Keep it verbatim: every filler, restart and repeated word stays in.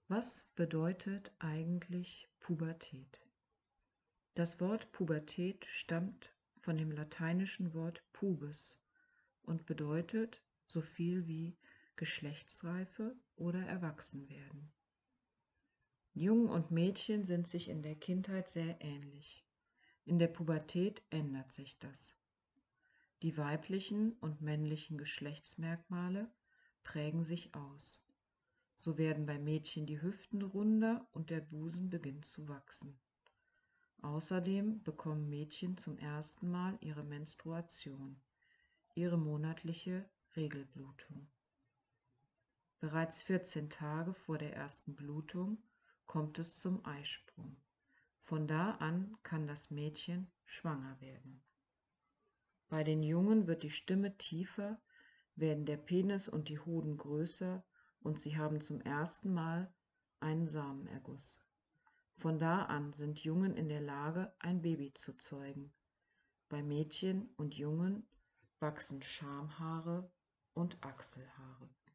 Was bedeutet eigentlich Pubertät? Das Wort Pubertät stammt von dem lateinischen Wort pubis und bedeutet so viel wie Geschlechtsreife oder Erwachsenwerden. Jungen und Mädchen sind sich in der Kindheit sehr ähnlich. In der Pubertät ändert sich das. Die weiblichen und männlichen Geschlechtsmerkmale prägen sich aus. So werden bei Mädchen die Hüften runder und der Busen beginnt zu wachsen. Außerdem bekommen Mädchen zum ersten Mal ihre Menstruation, ihre monatliche Regelblutung. Bereits vierzehn Tage vor der ersten Blutung kommt es zum Eisprung. Von da an kann das Mädchen schwanger werden. Bei den Jungen wird die Stimme tiefer, werden der Penis und die Hoden größer und sie haben zum ersten Mal einen Samenerguss. Von da an sind Jungen in der Lage, ein Baby zu zeugen. Bei Mädchen und Jungen wachsen Schamhaare und Achselhaare.